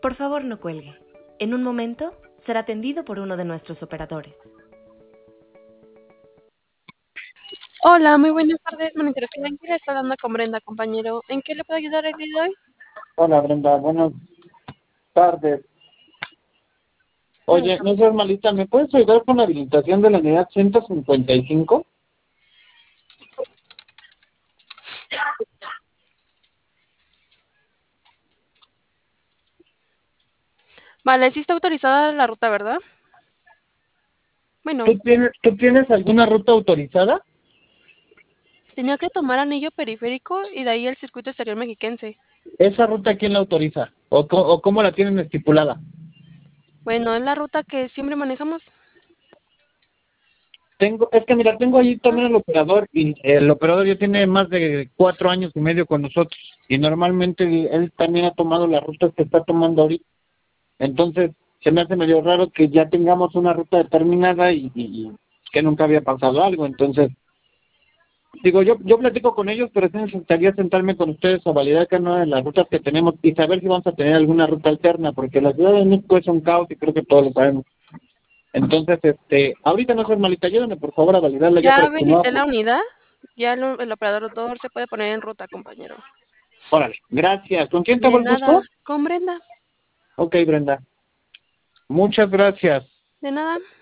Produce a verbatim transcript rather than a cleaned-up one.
Por favor, no cuelgue. En un momento será atendido por uno de nuestros operadores. Hola, muy buenas tardes. Monitor Financiera está hablando con Brenda, compañero. ¿En qué le puedo ayudar el día de hoy? Hola Brenda, buenas tardes. Oye, no seas malita, ¿me puedes ayudar con la habilitación de la unidad ciento cincuenta y cinco? Vale, sí está autorizada la ruta, ¿verdad? Bueno, ¿Tú tienes, ¿Tú tienes alguna ruta autorizada? tenía que tomar anillo periférico y de ahí el circuito exterior mexiquense. ¿Esa ruta quién la autoriza? ¿O, co- o cómo la tienen estipulada? Bueno, es la ruta que siempre manejamos. Tengo, es que mira, tengo allí Ah, también el operador y el operador ya tiene más de cuatro años y medio con nosotros y normalmente él, él también ha tomado las rutas que está tomando ahorita. Entonces se me hace medio raro que ya tengamos una ruta determinada y, y- y que nunca había pasado algo. Entonces, digo, yo yo platico con ellos, pero sí necesitaría sentarme con ustedes a validar cada una de las rutas que tenemos y saber si vamos a tener alguna ruta alterna, porque la Ciudad de México es un caos y creo que todos lo sabemos. Entonces, este, ahorita no seas malita, ayúdame por favor a validarla ya ya para que no. habilité la unidad. Ya el, el operador se puede poner en ruta, compañero. Órale, gracias. ¿Con quién tengo De el nada. gusto? Con Brenda. Ok, Brenda. Muchas gracias. De nada.